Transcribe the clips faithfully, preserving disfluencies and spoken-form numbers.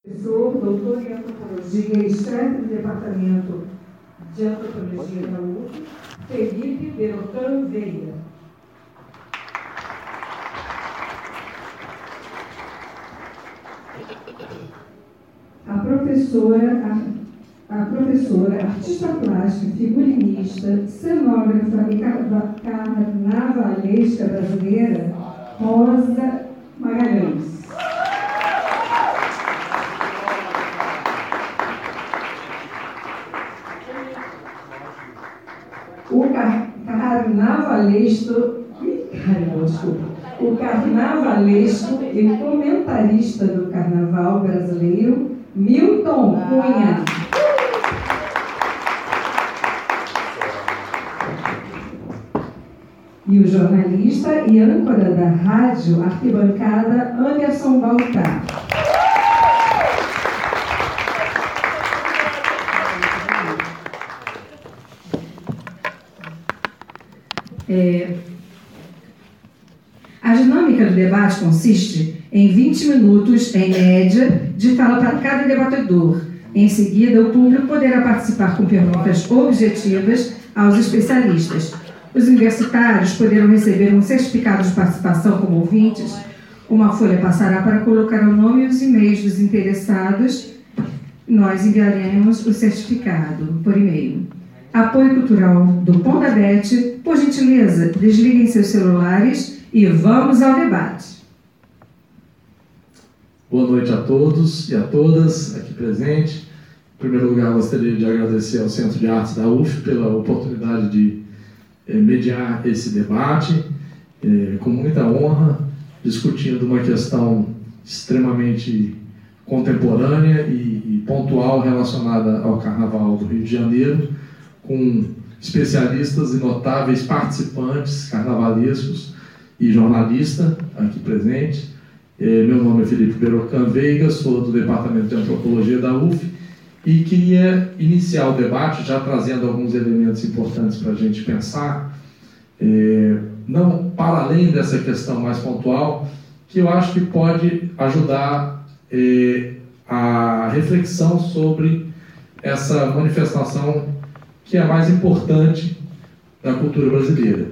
Professor, doutor em antropologia, chefe do departamento de antropologia da U F, Felipe Beroccan Veiga. A professora, a, a professora, artista plástica, figurinista, cenógrafa e carnavalesca brasileira, Rosa Magalhães. O car carnavalesco, caramba, desculpa, o carnavalesco e comentarista do carnaval brasileiro, Milton Cunha. E o jornalista e âncora da rádio Arquibancada, Anderson Baltar. É, a dinâmica do debate consiste em vinte minutos, em média, de fala para cada debatedor. Em seguida, o público poderá participar com perguntas objetivas aos especialistas. Os universitários poderão receber um certificado de participação como ouvintes. Uma folha passará para colocar o nome e os e-mails dos interessados. Nós enviaremos o certificado por e-mail. Apoio cultural do Pondabete. Por gentileza, desliguem seus celulares e vamos ao debate. Boa noite a todos e a todas aqui presentes. Em primeiro lugar, gostaria de agradecer ao Centro de Artes da U F pela oportunidade de eh, mediar esse debate, eh, com muita honra, discutindo uma questão extremamente contemporânea e, e pontual relacionada ao Carnaval do Rio de Janeiro, com especialistas e notáveis participantes carnavalescos e jornalista aqui presente. Meu nome é Felipe Beroccan Veiga, sou do Departamento de Antropologia da U F e queria iniciar o debate já trazendo alguns elementos importantes para a gente pensar, é, não para além dessa questão mais pontual, que eu acho que pode ajudar é, a reflexão sobre essa manifestação que é a mais importante da cultura brasileira,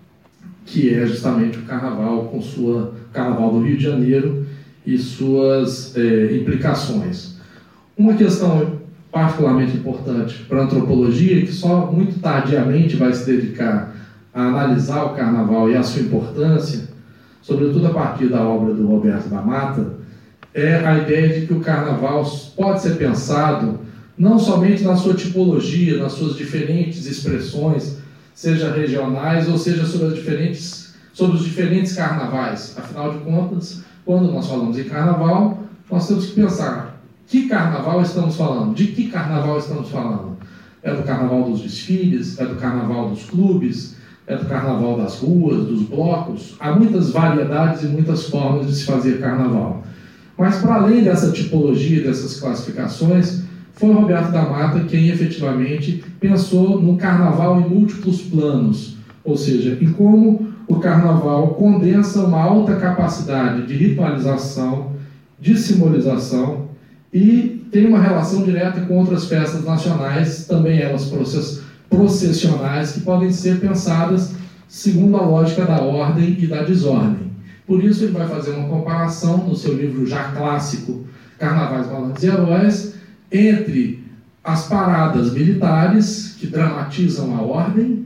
que é justamente o Carnaval, com sua Carnaval do Rio de Janeiro e suas é, implicações. Uma questão particularmente importante para a antropologia, que só muito tardiamente vai se dedicar a analisar o Carnaval e a sua importância, sobretudo a partir da obra do Roberto da Mata, é a ideia de que o Carnaval pode ser pensado não somente na sua tipologia, nas suas diferentes expressões, seja regionais ou seja sobre, as diferentes, sobre os diferentes carnavais. Afinal de contas, quando nós falamos em carnaval, nós temos que pensar que carnaval estamos falando, de que carnaval estamos falando. É do carnaval dos desfiles, é do carnaval dos clubes, é do carnaval das ruas, dos blocos. Há muitas variedades e muitas formas de se fazer carnaval. Mas para além dessa tipologia, dessas classificações, foi Roberto da Mata quem efetivamente pensou no carnaval em múltiplos planos, ou seja, em como o carnaval condensa uma alta capacidade de ritualização, de simbolização e tem uma relação direta com outras festas nacionais, também elas process processionais, que podem ser pensadas segundo a lógica da ordem e da desordem. Por isso ele vai fazer uma comparação no seu livro já clássico, Carnavais, Malandros e Heróis, entre as paradas militares, que dramatizam a ordem,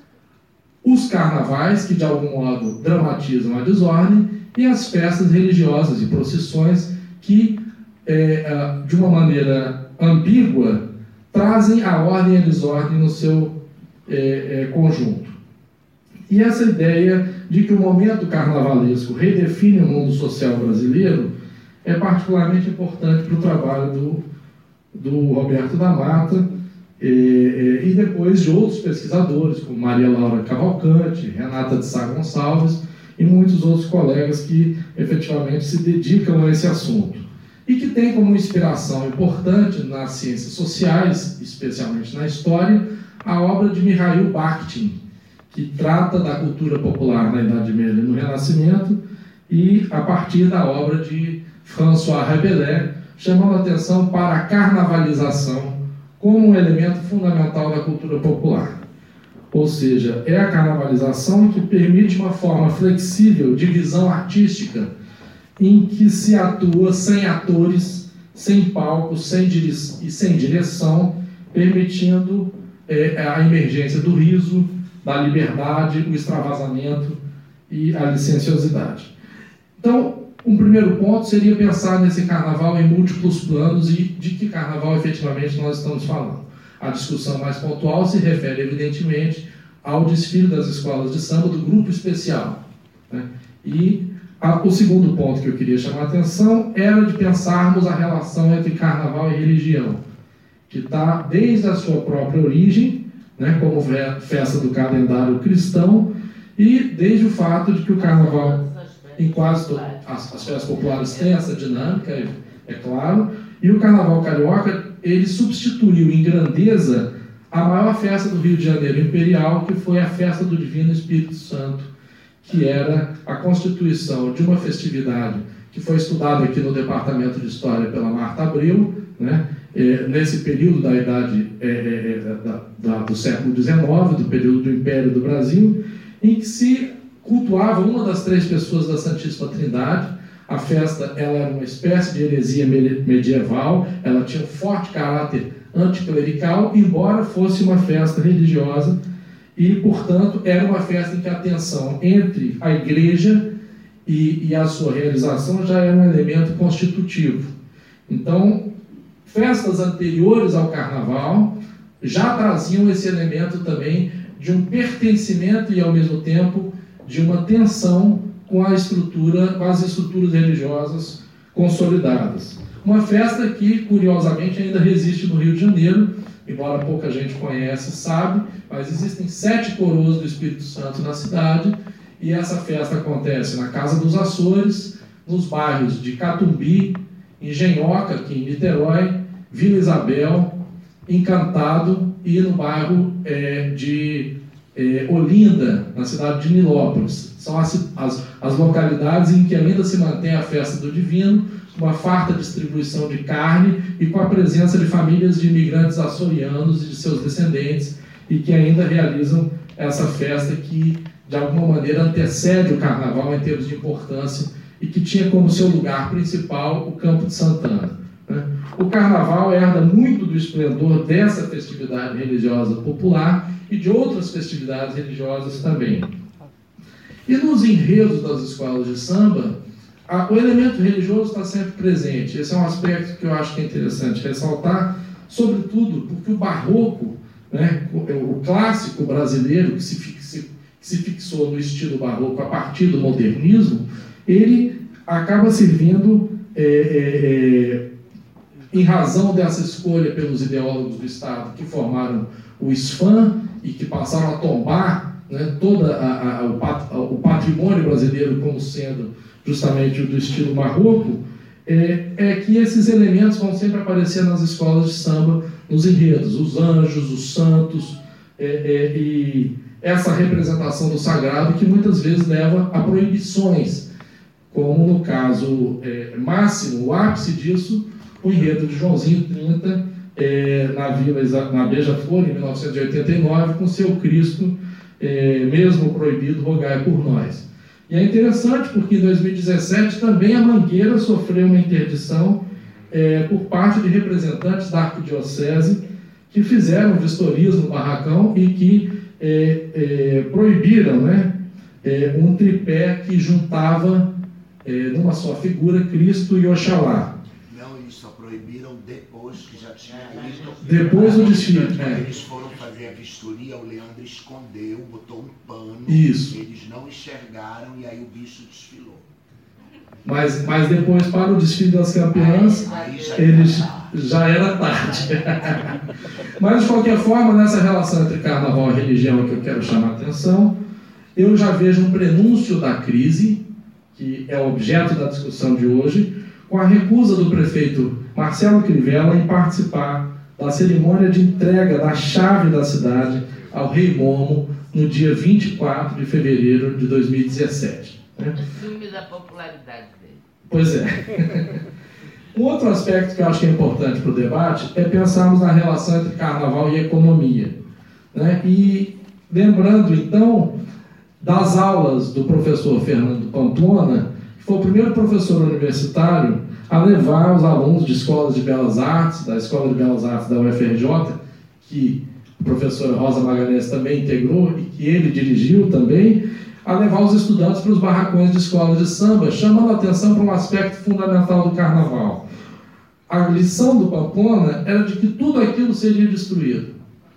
os carnavais, que de algum modo dramatizam a desordem, e as festas religiosas e procissões, que é, de uma maneira ambígua trazem a ordem e a desordem no seu é, é, conjunto. E essa ideia de que o momento carnavalesco redefine o mundo social brasileiro é particularmente importante para o trabalho do do Roberto da Mata, e, e, e depois de outros pesquisadores, como Maria Laura Cavalcante, Renata de Sá Gonçalves e muitos outros colegas que efetivamente se dedicam a esse assunto. E que tem como inspiração importante nas ciências sociais, especialmente na história, a obra de Mikhail Bakhtin, que trata da cultura popular na Idade Média e no Renascimento, e a partir da obra de François Rabelais, chamando a atenção para a carnavalização como um elemento fundamental da cultura popular. Ou seja, é a carnavalização que permite uma forma flexível de visão artística em que se atua sem atores, sem palco, sem dire... e sem direção, permitindo é, a emergência do riso, da liberdade, o extravasamento e a licenciosidade. Então, um primeiro ponto seria pensar nesse carnaval em múltiplos planos e de que carnaval efetivamente nós estamos falando. A discussão mais pontual se refere, evidentemente, ao desfile das escolas de samba do grupo especial, né? E a, o segundo ponto que eu queria chamar a atenção era de pensarmos a relação entre carnaval e religião, que está desde a sua própria origem, né, como festa do calendário cristão, e desde o fato de que o carnaval, em quase todas as, as festas populares, tem essa dinâmica, é, é claro, e o carnaval carioca, ele substituiu em grandeza a maior festa do Rio de Janeiro imperial, que foi a festa do Divino Espírito Santo, que era a constituição de uma festividade que foi estudada aqui no Departamento de História pela Marta Abreu, né, é, nesse período da idade é, é, da, da, do século dezenove, do período do Império do Brasil, em que se cultuava uma das três pessoas da Santíssima Trindade. A festa ela era uma espécie de heresia medieval, ela tinha um forte caráter anticlerical, embora fosse uma festa religiosa, e, portanto, era uma festa em que a tensão entre a igreja e, e a sua realização já era um elemento constitutivo. Então, festas anteriores ao carnaval já traziam esse elemento também de um pertencimento e, ao mesmo tempo, de uma tensão com a estrutura, com as estruturas religiosas consolidadas. Uma festa que, curiosamente, ainda resiste no Rio de Janeiro, embora pouca gente conhece, sabe, mas existem sete coroas do Espírito Santo na cidade, e essa festa acontece na Casa dos Açores, nos bairros de Catumbi, Engenhoca, aqui em Niterói, Vila Isabel, Encantado, e no bairro é, de é, Olinda, na cidade de Nilópolis. São as, as, as localidades em que ainda se mantém a festa do Divino, uma farta distribuição de carne e com a presença de famílias de imigrantes açorianos e de seus descendentes, e que ainda realizam essa festa que, de alguma maneira, antecede o carnaval em termos de importância e que tinha como seu lugar principal o Campo de Santana, né? O carnaval herda muito do esplendor dessa festividade religiosa popular e de outras festividades religiosas também. E nos enredos das escolas de samba, a, o elemento religioso está sempre presente. Esse é um aspecto que eu acho que é interessante ressaltar, sobretudo porque o barroco, né, o, o clássico brasileiro que se, fixe, que se fixou no estilo barroco a partir do modernismo, ele acaba servindo, é, é, é, em razão dessa escolha pelos ideólogos do Estado que formaram o S F A M e que passaram a tombar, né, todo a, a, o, pat, o patrimônio brasileiro como sendo justamente o do estilo barroco, é, é que esses elementos vão sempre aparecer nas escolas de samba, nos enredos, os anjos, os santos, é, é, e essa representação do sagrado que muitas vezes leva a proibições, como no caso é, máximo, o ápice disso, o enredo de Joãozinho trinta, é, na Vila na Beija-Flor, em mil novecentos e oitenta e nove, com seu Cristo, é, mesmo proibido, rogai por nós. E é interessante porque em dois mil e dezessete também a Mangueira sofreu uma interdição é, por parte de representantes da arquidiocese que fizeram vistorias no barracão e que é, é, proibiram, né, é, um tripé que juntava é, numa só figura Cristo e Oxalá. Não, eles só proibiram depois que já tinha ido. Depois do desfile. Quando é. eles foram fazer a vistoria, o Leandro escondeu, botou um pano. Isso. Eles não enxergaram e aí o bicho desfilou. Mas, mas depois, para o desfile das campeãs, Aí já eles era já era tarde. Mas, de qualquer forma, nessa relação entre carnaval e religião que eu quero chamar a atenção, eu já vejo um prenúncio da crise, que é objeto da discussão de hoje, com a recusa do prefeito Marcelo Crivella em participar da cerimônia de entrega da chave da cidade ao rei Momo no dia vinte e quatro de fevereiro de dois mil e dezessete. Né? Ciúme da popularidade dele. Pois é. Um outro aspecto que eu acho que é importante para o debate é pensarmos na relação entre carnaval e economia, né? E lembrando, então, das aulas do professor Fernando Pamplona, que foi o primeiro professor universitário a levar os alunos de escolas de belas artes, da Escola de Belas Artes da U F R J, que a professora Rosa Magalhães também integrou e que ele dirigiu também, a levar os estudantes para os barracões de escolas de samba, chamando a atenção para um aspecto fundamental do carnaval. A lição do Pamplona era de que tudo aquilo seria destruído.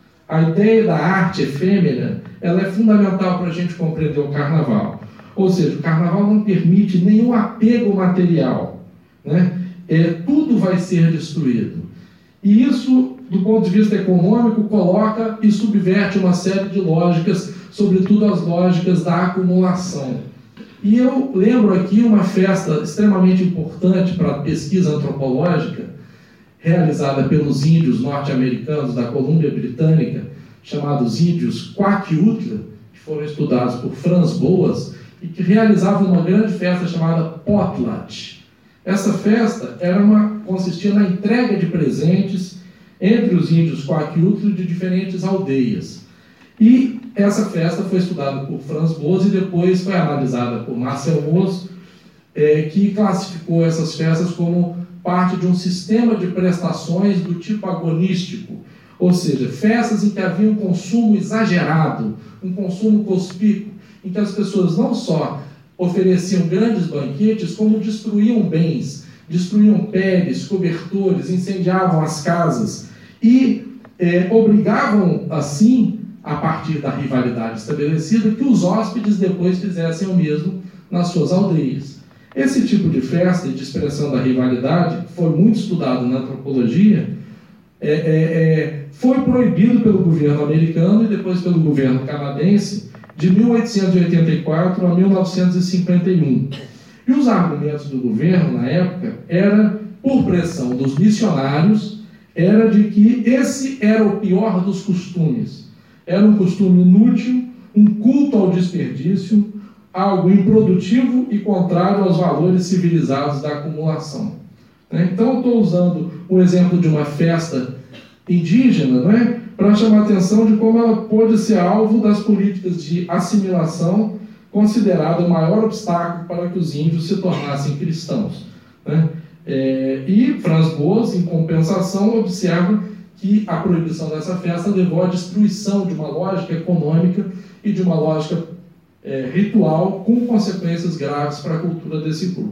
A ideia da arte efêmera, ela é fundamental para a gente compreender o carnaval. Ou seja, o carnaval não permite nenhum apego material, né? É, tudo vai ser destruído. E isso, do ponto de vista econômico, coloca e subverte uma série de lógicas, sobretudo as lógicas da acumulação. E eu lembro aqui uma festa extremamente importante para a pesquisa antropológica, realizada pelos índios norte-americanos da Colômbia Britânica, chamados índios Kwakiutl, que foram estudados por Franz Boas, e que realizavam uma grande festa chamada Potlatch. Essa festa era uma, consistia na entrega de presentes entre os índios Kwakiutl de diferentes aldeias. E essa festa foi estudada por Franz Boas e depois foi analisada por Marcel Moos, é, que classificou essas festas como parte de um sistema de prestações do tipo agonístico, ou seja, festas em que havia um consumo exagerado, um consumo conspícuo, em que as pessoas não só ofereciam grandes banquetes, como destruíam bens, destruíam peles, cobertores, incendiavam as casas e é, obrigavam, assim, a partir da rivalidade estabelecida, que os hóspedes depois fizessem o mesmo nas suas aldeias. Esse tipo de festa e de expressão da rivalidade, que foi muito estudado na antropologia, é, é, é, foi proibido pelo governo americano e depois pelo governo canadense de mil oitocentos e oitenta e quatro a mil novecentos e cinquenta e um. E os argumentos do governo, na época, era, por pressão dos missionários, era de que esse era o pior dos costumes. Era um costume inútil, um culto ao desperdício, algo improdutivo e contrário aos valores civilizados da acumulação. Então, eu estou usando o exemplo de uma festa indígena, não é? Para chamar a atenção de como ela pôde ser alvo das políticas de assimilação, considerado o maior obstáculo para que os índios se tornassem cristãos, né? É, e Franz Boas, em compensação, observa que a proibição dessa festa levou à destruição de uma lógica econômica e de uma lógica é, ritual, com consequências graves para a cultura desse grupo.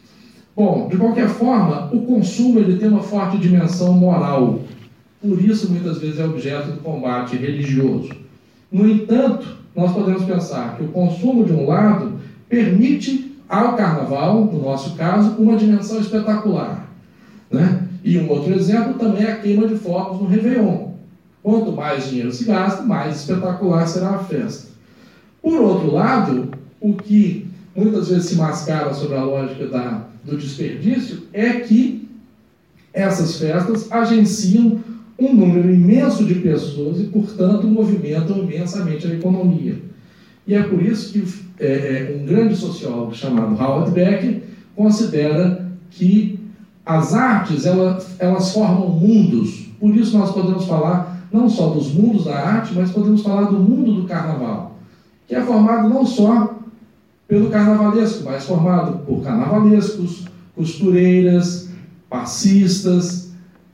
Bom, de qualquer forma, o consumo ele tem uma forte dimensão moral. Por isso, muitas vezes, é objeto do combate religioso. No entanto, nós podemos pensar que o consumo, de um lado, permite ao carnaval, no nosso caso, uma dimensão espetacular, né? E um outro exemplo também é a queima de fogos no Réveillon. Quanto mais dinheiro se gasta, mais espetacular será a festa. Por outro lado, o que muitas vezes se mascara sobre a lógica da, do desperdício é que essas festas agenciam um número imenso de pessoas e, portanto, movimentam imensamente a economia. E é por isso que é, é, um grande sociólogo chamado Howard Becker considera que as artes, elas, elas formam mundos. Por isso nós podemos falar não só dos mundos da arte, mas podemos falar do mundo do carnaval, que é formado não só pelo carnavalesco, mas formado por carnavalescos, costureiras, passistas,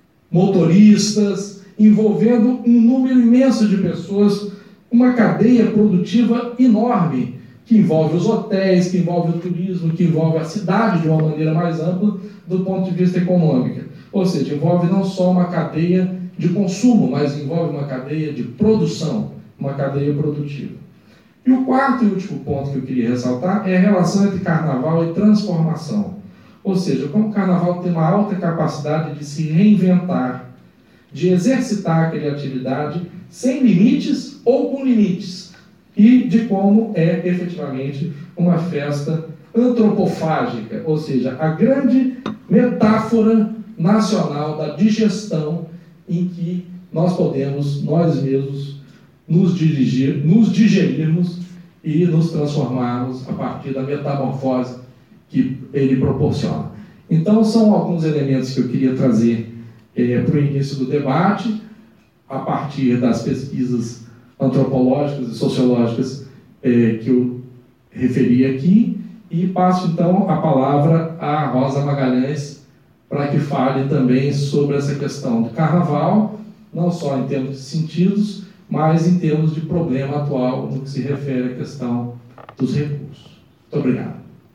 motoristas, envolvendo um número imenso de pessoas, uma cadeia produtiva enorme, que envolve os hotéis, que envolve o turismo, que envolve a cidade de uma maneira mais ampla do ponto de vista econômico. Ou seja, envolve não só uma cadeia de consumo, mas envolve uma cadeia de produção, uma cadeia produtiva. E o quarto e último ponto que eu queria ressaltar é a relação entre carnaval e transformação. Ou seja, como o carnaval tem uma alta capacidade de se reinventar, de exercitar a criatividade sem limites ou com limites, e de como é efetivamente uma festa antropofágica, ou seja, a grande metáfora nacional da digestão em que nós podemos, nós mesmos, nos dirigir, nos digerirmos e nos transformarmos a partir da metamorfose que ele proporciona. Então, são alguns elementos que eu queria trazer é, para o início do debate, a partir das pesquisas antropológicas e sociológicas é, que eu referi aqui, e passo, então, a palavra à Rosa Magalhães para que fale também sobre essa questão do carnaval, não só em termos de sentidos, mas em termos de problema atual no que se refere à questão dos recursos. Muito obrigado.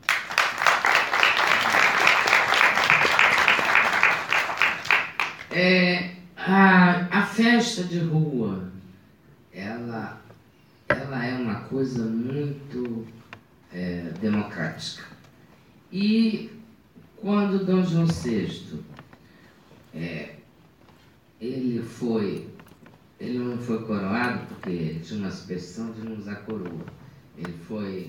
É, a, a festa de rua, ela, ela é uma coisa muito é, democrática. E quando Dom João sexto, é, ele foi, ele não foi coroado porque ele tinha uma superstição de não usar coroa. Ele foi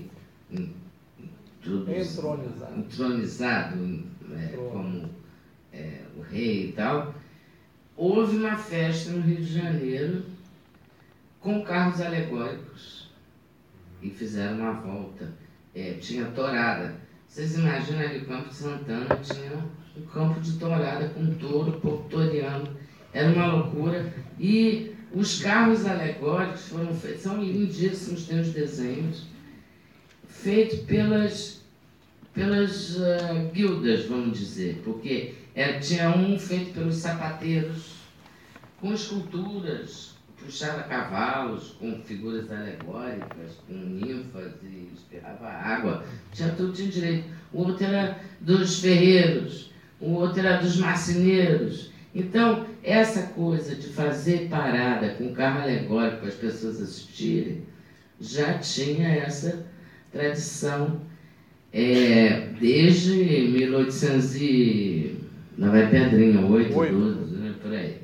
entronizado, entronizado é, como é, o rei e tal. Houve uma festa no Rio de Janeiro com carros alegóricos e fizeram uma volta. É, tinha tourada. Vocês imaginam ali o Campo de Santana, tinha um campo de tourada com um touro portoriano. Era uma loucura. E os carros alegóricos foram feitos, são lindíssimos, tem os desenhos, feitos pelas, pelas uh, guildas, vamos dizer, porque é, tinha um feito pelos sapateiros, com esculturas, puxava cavalos, com figuras alegóricas, com ninfas e espirrava água, tinha tudo, tinha direito. O outro era dos ferreiros, o outro era dos marceneiros. Então, essa coisa de fazer parada com carro alegórico para as pessoas assistirem, já tinha essa tradição é, desde mil e oitocentos e... Não vai Pedrinha, oito, doze, né, por aí.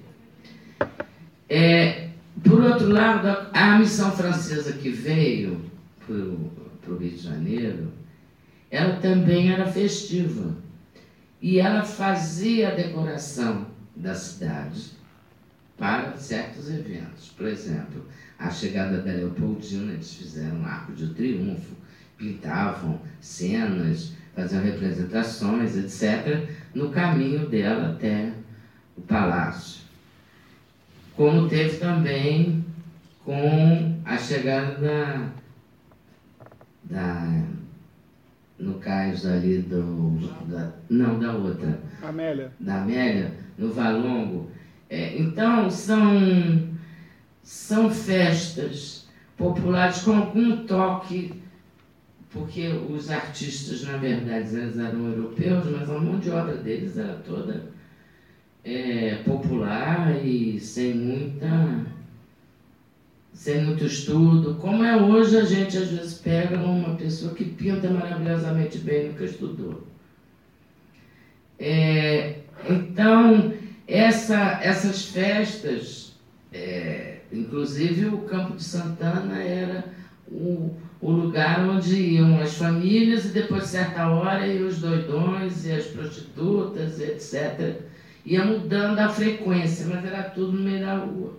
É, por outro lado, a missão francesa que veio para o Rio de Janeiro, ela também era festiva. E ela fazia a decoração da cidade para certos eventos. Por exemplo, a chegada da Leopoldina, eles fizeram um arco de triunfo, pintavam cenas, faziam representações, etcétera, no caminho dela até o palácio. Como teve também com a chegada da, da no cais ali do... Da, não, da outra. Amélia. Da Amélia, no Valongo. É, então, são, são festas populares com algum toque, porque os artistas, na verdade, eles eram europeus, mas a mão de obra deles era toda é, popular e sem muita... sem muito estudo, como é hoje, a gente às vezes pega uma pessoa que pinta maravilhosamente bem, nunca estudou. É, então, essa, essas festas, é, inclusive o Campo de Santana era o, o lugar onde iam as famílias e depois, certa hora, iam os doidões e as prostitutas, etcétera. Ia mudando a frequência, mas era tudo no meio da rua.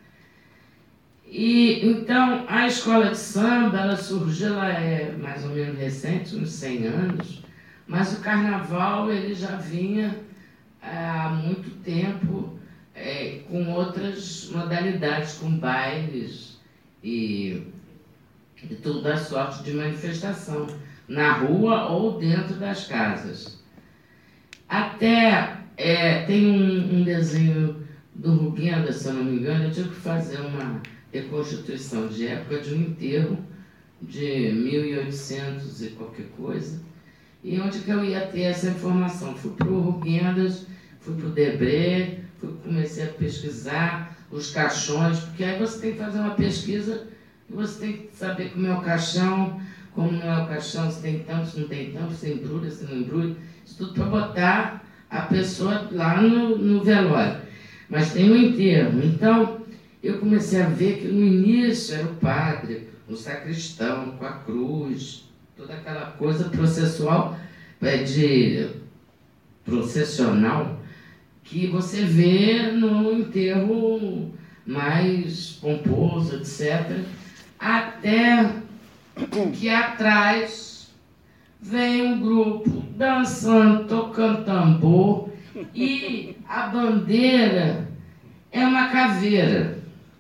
E, então, a escola de samba, ela surgiu, ela é mais ou menos recente, uns cem anos, mas o carnaval, ele já vinha há muito tempo é, com outras modalidades, com bailes e, e toda a sorte de manifestação, na rua ou dentro das casas. Até, é, tem um, um desenho do Ruguenda, se eu não me engano, eu tive que fazer uma reconstituição de época de um enterro de mil e oitocentos e qualquer coisa, e onde que eu ia ter essa informação? Fui para o Ruguendas, fui para o Debré, fui, comecei a pesquisar os caixões, porque aí você tem que fazer uma pesquisa e você tem que saber como é o caixão, como não é o caixão, se tem tampa, se não tem tampa, se embrulha, se não embrulha, isso tudo para botar a pessoa lá no, no velório. Mas tem um enterro, então eu comecei a ver que no início era o padre, o sacristão, com a cruz, toda aquela coisa processual, de processional, que você vê no enterro mais pomposo, etcétera, até que atrás vem um grupo dançando, tocando tambor, e a bandeira é uma caveira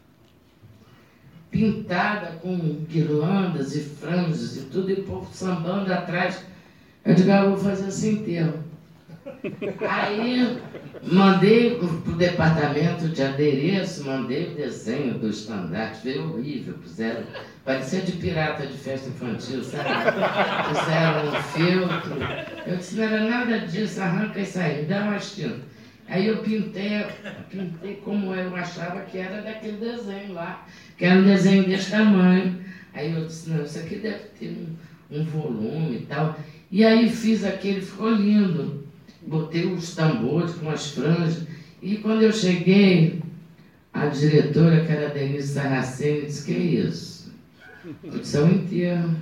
pintada com guirlandas e franjas e tudo, e o povo sambando atrás. Eu digo, ah, eu vou fazer esse enterro. Aí mandei para o departamento de adereço, mandei o desenho do estandarte, veio horrível, puseram, parecia de pirata de festa infantil, sabe? Fizeram um filtro. Eu disse, não era nada disso, arranca isso aí, me dá mais tinta. Aí eu pintei, pintei como eu achava que era daquele desenho lá, que era um desenho desse tamanho. Aí eu disse, não, isso aqui deve ter um, um volume e tal. E aí fiz aquele, ficou lindo. Botei os tambores com as franjas. E quando eu cheguei, a diretora, que era a Denise Saraceni, disse, que é isso? Eu disse, é um enterro.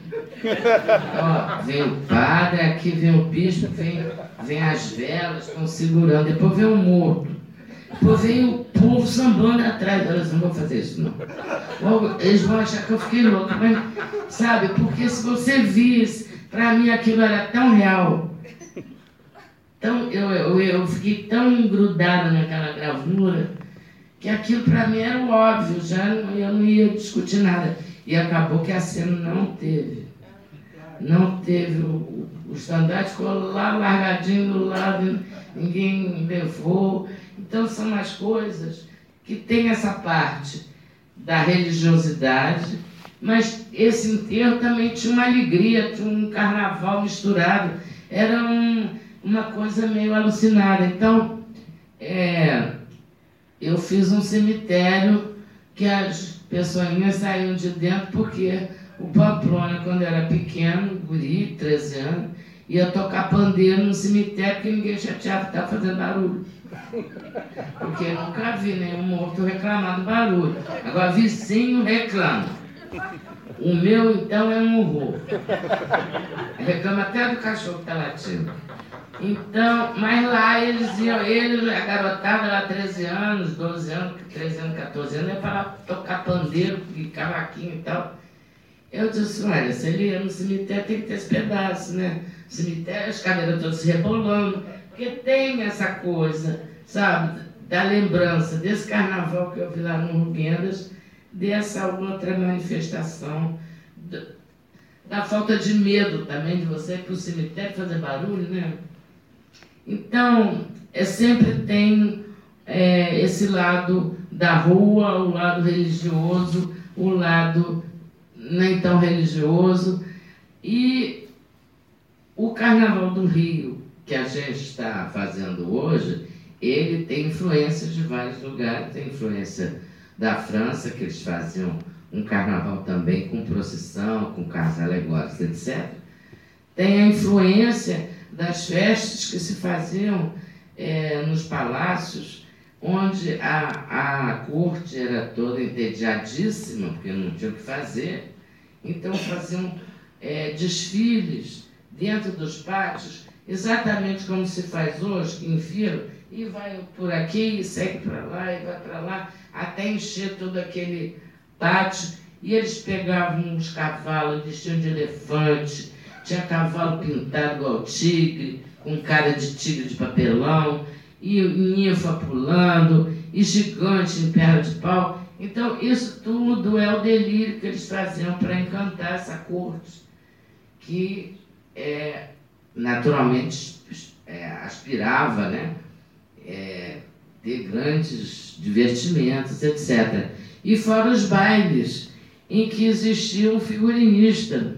Ó, vem o padre, aqui vem o bispo, vem, vem as velas, estão segurando. Depois vem o morto. Depois vem o povo sambando atrás. Eu disse, não vou fazer isso, não. Eles vão achar que eu fiquei louca. Mas, sabe, porque se você visse, para mim aquilo era tão real. Então, eu, eu, eu fiquei tão grudada naquela gravura que aquilo para mim era o óbvio, já não, eu não ia discutir nada. E acabou que a cena não teve. Não teve. O, o estandarte ficou lá largadinho do lado, ninguém levou. Então são as coisas que tem essa parte da religiosidade, mas esse enterro também tinha uma alegria, tinha um carnaval misturado. Era um... uma coisa meio alucinada. Então, é, eu fiz um cemitério que as pessoinhas saíam de dentro, porque o Pamplona, quando era pequeno, guri, treze anos, ia tocar pandeiro no cemitério, porque ninguém chateava que estava fazendo barulho. Porque eu nunca vi nenhum morto reclamar do barulho. Agora, vizinho reclama. O meu, então, é um horror. Reclama até do cachorro que está latindo. Então, mas lá eles iam, eles, a garotada lá, treze anos, doze anos, treze anos, quatorze anos, ia para lá tocar pandeiro e cavaquinho e tal. Eu disse, olha, se ele ia no cemitério, tem que ter esse pedaço, né? Cemitério, as cadeiras todas se rebolando, porque tem essa coisa, sabe, da lembrança desse carnaval que eu vi lá no Ruguendas, dessa outra manifestação, da falta de medo também de você ir para o cemitério fazer barulho, né? Então, é, sempre tem é, esse lado da rua, o lado religioso, o lado nem tão religioso. E o Carnaval do Rio, que a gente está fazendo hoje, ele tem influência de vários lugares. Tem influência da França, que eles faziam um carnaval também com procissão, com carros alegóricos, etcétera. Tem a influência das festas que se faziam é, nos palácios, onde a, a corte era toda entediadíssima, porque não tinha o que fazer. Então faziam é, desfiles dentro dos pátios, exatamente como se faz hoje, que enfiam e vai por aqui, e segue para lá, e vai para lá, até encher todo aquele pátio. E eles pegavam os cavalos, vestiam de elefante, tinha cavalo pintado igual tigre, com cara de tigre de papelão, e ninfa pulando, e gigante em perna de pau. Então, isso tudo é o delírio que eles faziam para encantar essa corte, que é, naturalmente é, aspirava, né, é, ter grandes divertimentos, etcétera. E fora os bailes, em que existia um figurinista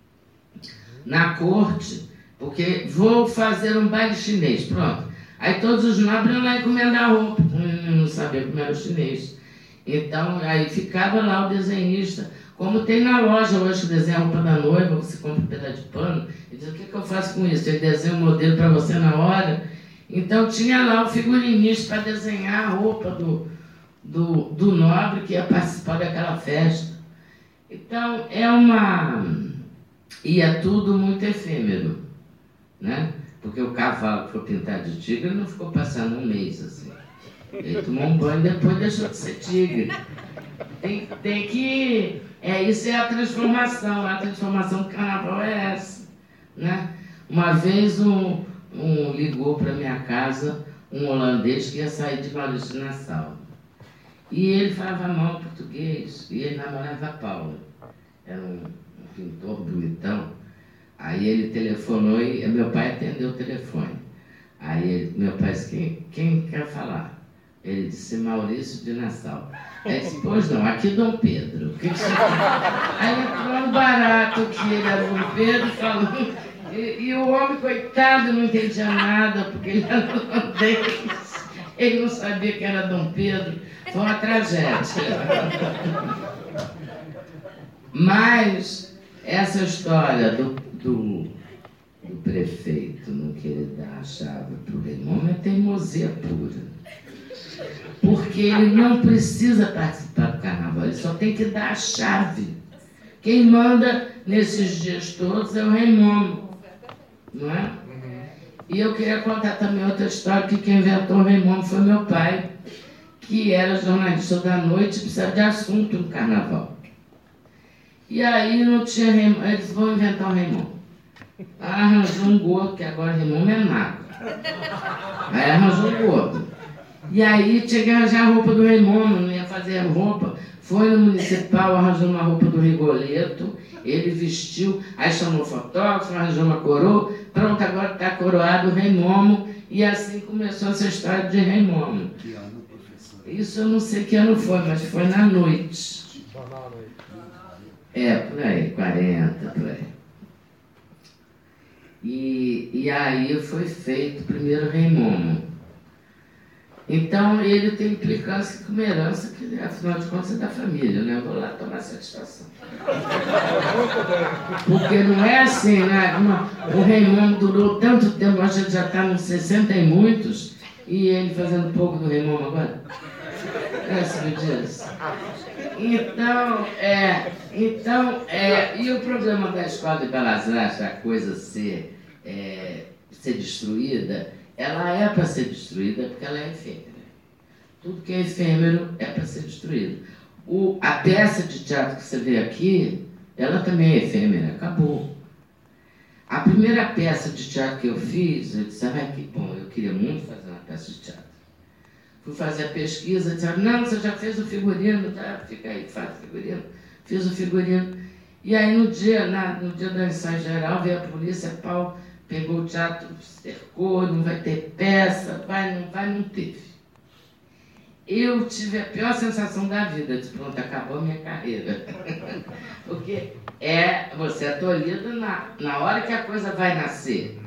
na corte, porque vou fazer um baile chinês, pronto. Aí todos os nobres iam lá encomendar roupa, não sabia como era o chinês. Então, aí ficava lá o desenhista, como tem na loja hoje que desenha a roupa da noiva, você compra um pedaço de pano, e diz, o que, que eu faço com isso? Ele desenha um modelo para você na hora. Então tinha lá o figurinista para desenhar a roupa do, do, do nobre que ia participar daquela festa. Então, é uma... E é tudo muito efêmero, né? Porque o cavalo que foi pintado de tigre não ficou passando um mês assim. Ele tomou um banho e depois deixou de ser tigre. Tem, tem que... É, isso é a transformação. A transformação do carnaval é essa. né? Uma vez um, um ligou para minha casa um holandês que ia sair de Maurício de Nassau. E ele falava mal português, e ele namorava a Paula. Era um, um pintor bonitão. Aí ele telefonou e meu pai atendeu o telefone. Aí ele, meu pai disse, quem, quem quer falar? Ele disse, Maurício de Nassau. Aí disse, pois não, aqui Dom Pedro. Que que você... Aí entrou um barato que ele era Dom Pedro, falou... E, e o homem, coitado, não entendia nada, porque ele era holandês. Ele não sabia que era Dom Pedro. Foi uma tragédia. Mas essa história do, do, do prefeito não querer dar a chave para o Raimundo é teimosia pura. Porque ele não precisa participar do carnaval, ele só tem que dar a chave. Quem manda nesses dias todos é o Raimundo, não é? E eu queria contar também outra história, que quem inventou o Raimundo foi meu pai, que era jornalista da noite e precisava de assunto no carnaval. E aí não tinha Raimundo, eles vão inventar o Raimundo. Arranjou um gordo, que agora o Raimundo é magro. Aí arranjou um gordo. E aí tinha que arranjar a roupa do Raimundo, não ia fazer a roupa. Foi no municipal, arranjou uma roupa do Rigoletto, ele vestiu, aí chamou o fotógrafo, arranjou uma coroa, pronto, agora está coroado o Raimundo, e assim começou essa história de Raimundo. Que ano, professor? Isso eu não sei que ano foi, mas foi na noite. É, por aí, quarenta, por aí. E, e aí foi feito o primeiro Raimundo. Então ele tem implicância com uma herança que, afinal de contas, é da família, né? Eu vou lá tomar satisfação. Porque não é assim, né? Uma, o Raimundo durou tanto tempo, a gente já está nos sessenta e muitos, e ele fazendo pouco do Raimundo agora. É assim que diz. Então, é, então é, e o problema da Escola de Belas Artes, a coisa ser, é, ser destruída, ela é para ser destruída porque ela é efêmera. Tudo que é efêmero é para ser destruído. O, a peça de teatro que você vê aqui, ela também é efêmera, acabou. A primeira peça de teatro que eu fiz, eu disse, ah, que bom, eu queria muito fazer uma peça de teatro. Fui fazer a pesquisa, disseram, não, você já fez o figurino, tá? Fica aí, faz o figurino. Fiz o figurino. E aí no dia, na, no dia do ensaio geral, veio a polícia, pau, pegou o teatro, cercou, não vai ter peça, vai, não vai, não teve. Eu tive a pior sensação da vida, de pronto, acabou a minha carreira. Porque é, você é tolhido na, na hora que a coisa vai nascer.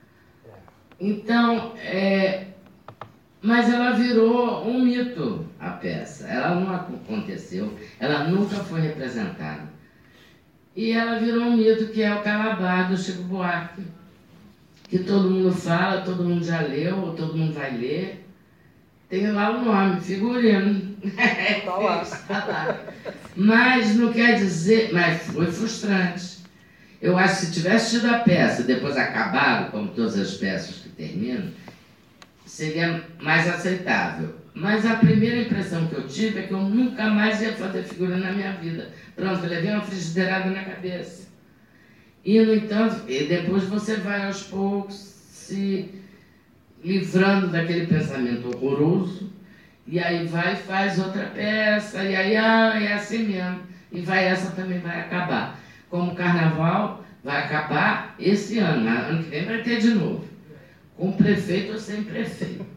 Então, é, mas ela virou um mito, a peça. Ela não aconteceu, ela nunca foi representada. E ela virou um mito, que é o Calabar, do Chico Buarque. Que todo mundo fala, todo mundo já leu, ou todo mundo vai ler. Tem lá o nome, figurino. Tá lá. Tá lá. Mas não quer dizer... Mas foi frustrante. Eu acho que se tivesse tido a peça e depois acabado, como todas as peças que terminam, seria mais aceitável. Mas a primeira impressão que eu tive é que eu nunca mais ia fazer figurino na minha vida. Pronto, eu levei uma frigideirada na cabeça. E, no entanto, e depois você vai aos poucos se livrando daquele pensamento horroroso, e aí vai e faz outra peça, e aí ah, é assim mesmo. E vai, essa também vai acabar. Como o carnaval vai acabar esse ano, ano que vem vai ter de novo. Com prefeito ou sem prefeito.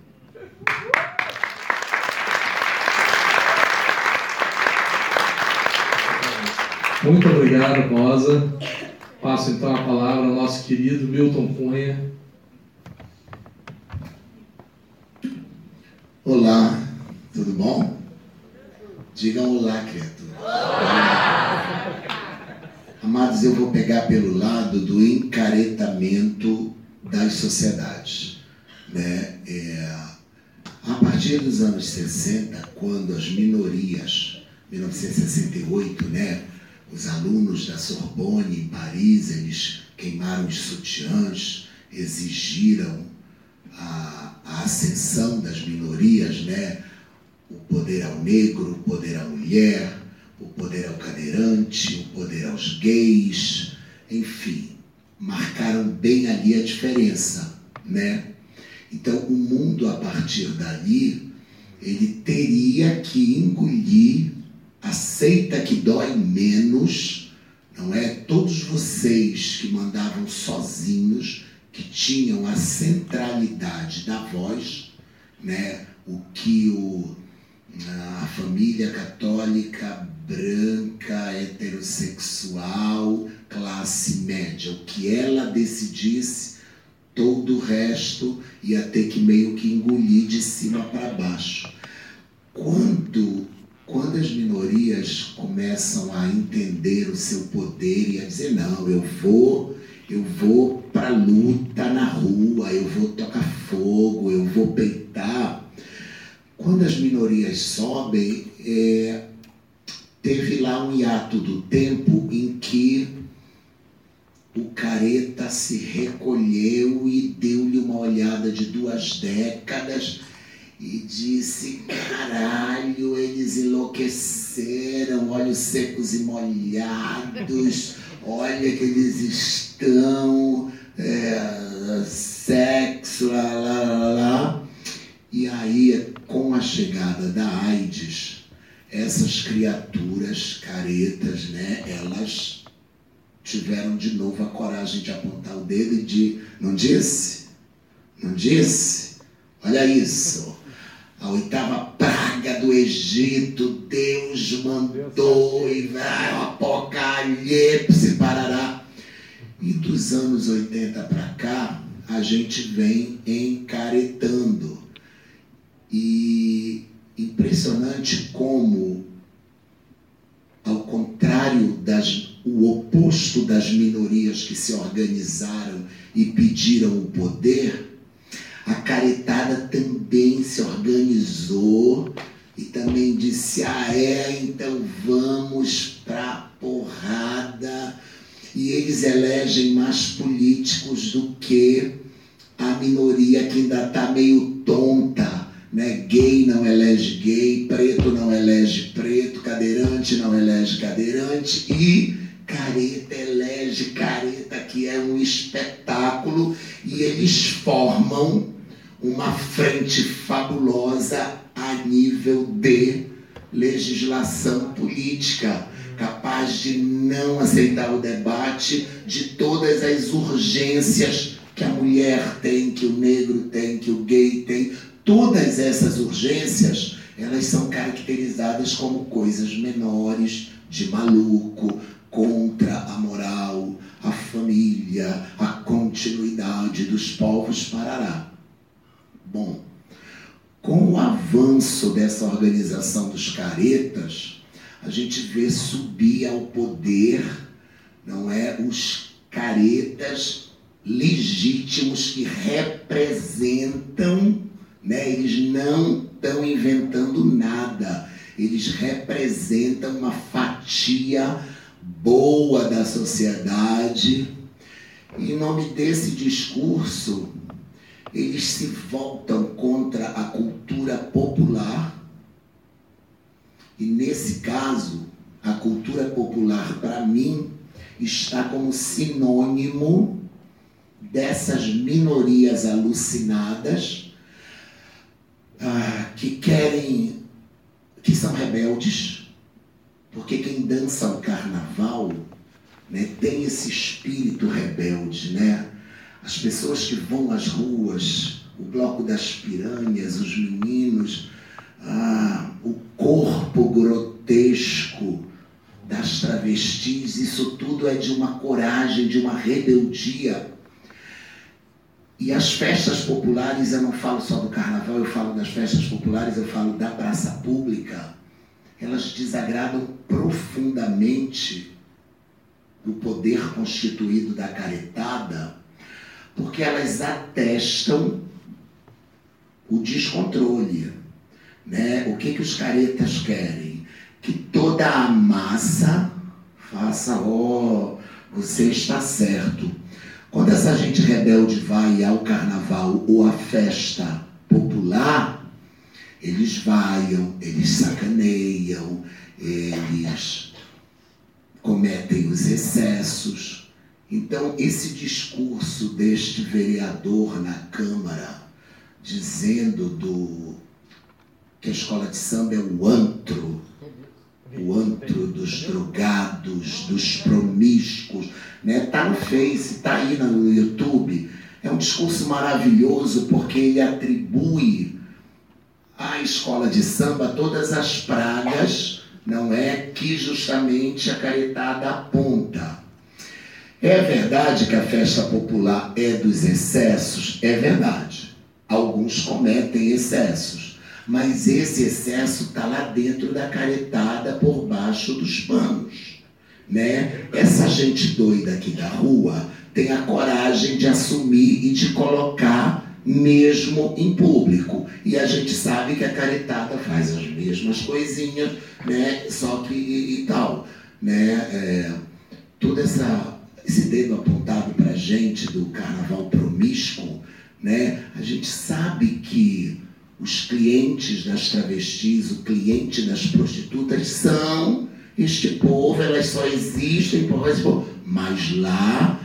Muito obrigado, Rosa. Passo então a palavra ao nosso querido Milton Cunha. Olá, tudo bom? Digam olá, criatura. Olá. Amados, eu vou pegar pelo lado do encaretamento das sociedades. Né? É, a partir dos anos sessenta, quando as minorias, mil novecentos e sessenta e oito, né? Os alunos da Sorbonne, em Paris, eles queimaram os sutiãs, exigiram a, a ascensão das minorias, né? O poder ao negro, o poder à mulher, o poder ao cadeirante, o poder aos gays, enfim. marcaram bem ali a diferença, né? Então, o mundo, a partir dali, ele teria que engolir a seita que dói menos, não é? Todos vocês que mandavam sozinhos, que tinham a centralidade da voz, né? O que o, a família católica branca, heterossexual, classe média, o que ela decidisse, todo o resto ia ter que meio que engolir de cima para baixo. Quando, quando as minorias começam a entender o seu poder e a dizer, não, eu vou, eu vou para a luta na rua, eu vou tocar fogo, eu vou peitar. Quando as minorias sobem, é, teve lá um hiato do tempo em que o careta se recolheu e deu-lhe uma olhada de duas décadas e disse, caralho, eles enlouqueceram, olhos secos e molhados, olha que eles estão, é, sexo, lá, lá, lá, lá. E aí, com a chegada da AIDS, essas criaturas caretas, né, elas tiveram de novo a coragem de apontar o dedo e de, não disse? Não disse? Olha isso. A oitava praga do Egito, Deus mandou e vai o apocalipse, parará. E dos anos oitenta para cá, a gente vem encaretando. E impressionante como, ao contrário das o oposto das minorias que se organizaram e pediram o poder, a caretada também se organizou e também disse, ah é, então vamos pra porrada. E eles elegem mais políticos do que a minoria que ainda está meio tonta, né? Gay não elege gay, preto não elege preto, cadeirante não elege cadeirante e careta elege careta, que é um espetáculo, e eles formam uma frente fabulosa a nível de legislação política, capaz de não aceitar o debate de todas as urgências que a mulher tem, que o negro tem, que o gay tem. Todas essas urgências, elas são caracterizadas como coisas menores, de maluco, contra a moral, a família, a continuidade dos povos, parará. Bom, com o avanço dessa organização dos caretas, a gente vê subir ao poder, não é, os caretas legítimos que representam, né, eles não estão inventando nada, eles representam uma fatia boa da sociedade. E em nome desse discurso, eles se voltam contra a cultura popular. E nesse caso, a cultura popular, para mim, está como sinônimo dessas minorias alucinadas ah, que querem, que são rebeldes. Porque quem dança o carnaval, né, tem esse espírito rebelde, né? As pessoas que vão às ruas, o bloco das piranhas, os meninos, ah, o corpo grotesco das travestis, isso tudo é de uma coragem, de uma rebeldia. E as festas populares, eu não falo só do carnaval, eu falo das festas populares, eu falo da praça pública, elas desagradam profundamente o poder constituído da caretada, porque elas atestam o descontrole, né? O que, que os caretas querem? Que toda a massa faça, ó, oh, você está certo. Quando essa gente rebelde vai ao carnaval ou à festa popular, eles vaiam, eles sacaneiam, eles cometem os excessos, Então, esse discurso deste vereador na Câmara, dizendo do, que a escola de samba é o antro, o antro dos drogados, dos promíscuos, né? Tá no Face, tá aí no YouTube. É um discurso maravilhoso porque ele atribui à escola de samba todas as pragas, não é, que justamente a caretada aponta. É verdade que a festa popular é dos excessos? É verdade. Alguns cometem excessos, mas esse excesso está lá dentro da caretada, por baixo dos panos, né? Essa gente doida aqui da rua tem a coragem de assumir e de colocar mesmo em público. E a gente sabe que a caretada faz as mesmas coisinhas, né? Só que e, e tal, né? É, toda essa esse dedo apontado para a gente do carnaval promíscuo, né? A gente sabe que os clientes das travestis, o cliente das prostitutas são este povo, elas só existem por esse povo. Mas lá,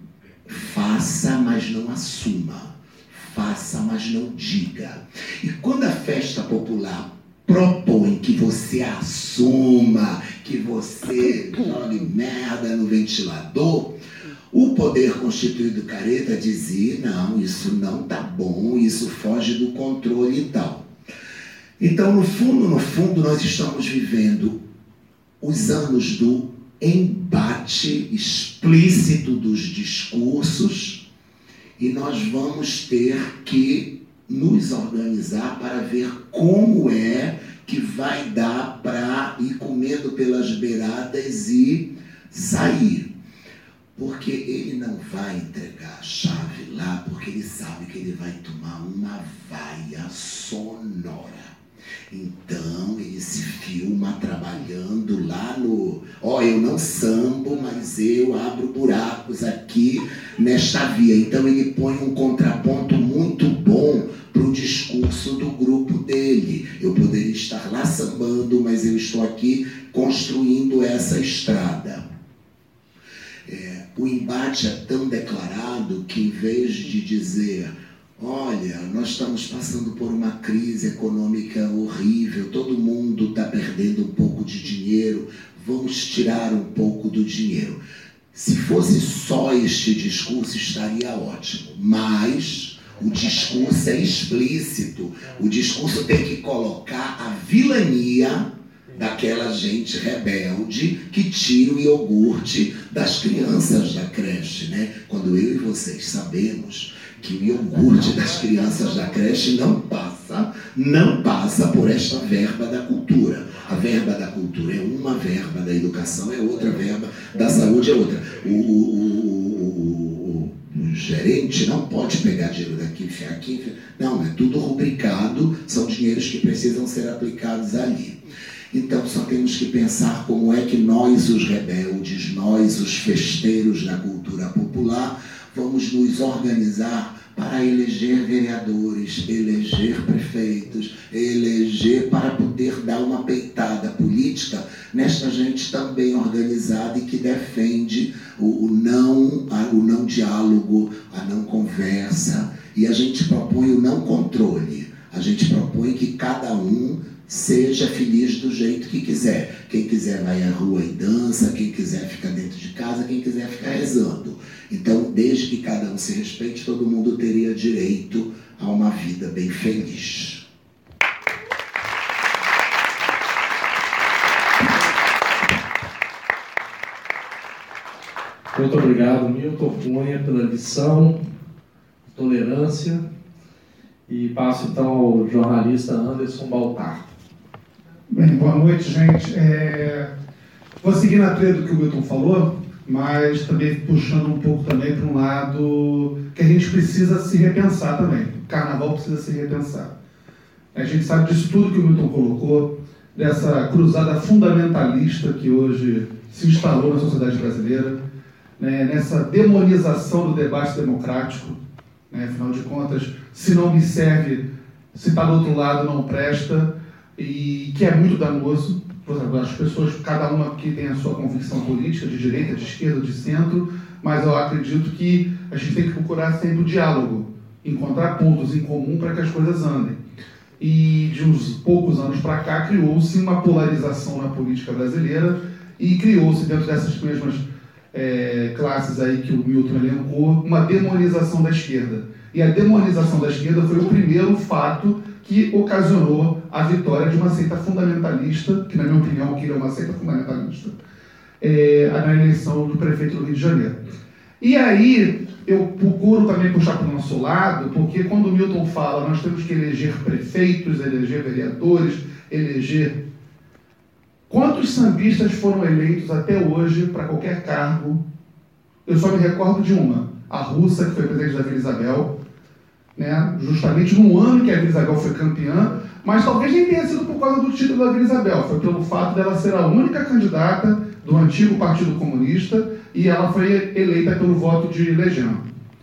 faça, mas não assuma. Faça, mas não diga. E quando a festa popular propõe que você assuma, que você jogue merda no ventilador, o poder constituído careta dizia, não, isso não tá bom, isso foge do controle e tal. Então, no fundo, no fundo, nós estamos vivendo os anos do embate explícito dos discursos e nós vamos ter que nos organizar para ver como é que vai dar para ir comendo pelas beiradas e sair. Porque ele não vai entregar a chave lá, porque ele sabe que ele vai tomar uma vaia sonora. Então, ele se filma trabalhando lá no... Ó, oh, eu não sambo, mas eu abro buracos aqui nesta via. Então, ele põe um contraponto muito bom para o discurso do grupo dele. Eu poderia estar lá sambando, mas eu estou aqui construindo essa estrada. É, o embate é tão declarado que, em vez de dizer... Olha, nós estamos passando por uma crise econômica horrível, todo mundo está perdendo um pouco de dinheiro, vamos tirar um pouco do dinheiro. Se fosse só este discurso, estaria ótimo, mas o discurso é explícito, o discurso tem que colocar a vilania daquela gente rebelde que tira o iogurte das crianças da creche, né? Quando eu e vocês sabemos que o iogurte das crianças da creche não passa, não passa por esta verba da cultura. A verba da cultura é uma, verba da educação é outra, verba da saúde é outra. O, o, o, o, o gerente não pode pegar dinheiro daqui, enfiar aqui, enfiar... Não, é tudo rubricado, são dinheiros que precisam ser aplicados ali. Então, só temos que pensar como é que nós, os rebeldes, nós, os festeiros da cultura popular, vamos nos organizar para eleger vereadores, eleger prefeitos, eleger para poder dar uma peitada política nesta gente também organizada e que defende o, o, não, a, o não diálogo, a não conversa. E a gente propõe o não controle. A gente propõe que cada um seja feliz do jeito que quiser. Quem quiser vai à rua e dança, quem quiser fica dentro de casa, quem quiser ficar rezando. Então, desde que cada um se respeite, todo mundo teria direito a uma vida bem feliz. Muito obrigado, Milton Cunha, pela lição, tolerância. E passo então ao jornalista Anderson Baltar. Bem, boa noite, gente. É... Vou seguir na trilha do que o Milton falou, mas também puxando um pouco também para um lado que a gente precisa se repensar também. O carnaval precisa se repensar. A gente sabe disso tudo que o Milton colocou, dessa cruzada fundamentalista que hoje se instalou na sociedade brasileira, né, nessa demonização do debate democrático, né, afinal de contas, se não me serve, se está do outro lado não presta, e que é muito danoso. Por exemplo, as pessoas, cada uma aqui tem a sua convicção política, de direita, de esquerda, de centro, mas eu acredito que a gente tem que procurar sempre o diálogo, encontrar pontos em comum para que as coisas andem. E de uns poucos anos para cá criou-se uma polarização na política brasileira e criou-se dentro dessas mesmas é, classes aí que o Milton elencou, uma demonização da esquerda. E a demonização da esquerda foi o primeiro fato que ocasionou a vitória de uma seita fundamentalista, que na minha opinião que é uma seita fundamentalista, é, na eleição do prefeito do Rio de Janeiro. E aí eu procuro também puxar para o nosso lado, porque quando o Milton fala nós temos que eleger prefeitos, eleger vereadores, eleger... Quantos sambistas foram eleitos até hoje para qualquer cargo? Eu só me recordo de uma, a Russa, que foi presidente da Vila Isabel, né? Justamente no ano que a Vila Isabel foi campeã, mas talvez nem tenha sido por causa do título da Vila Isabel, foi pelo fato dela ser a única candidata do antigo Partido Comunista e ela foi eleita pelo voto de legião.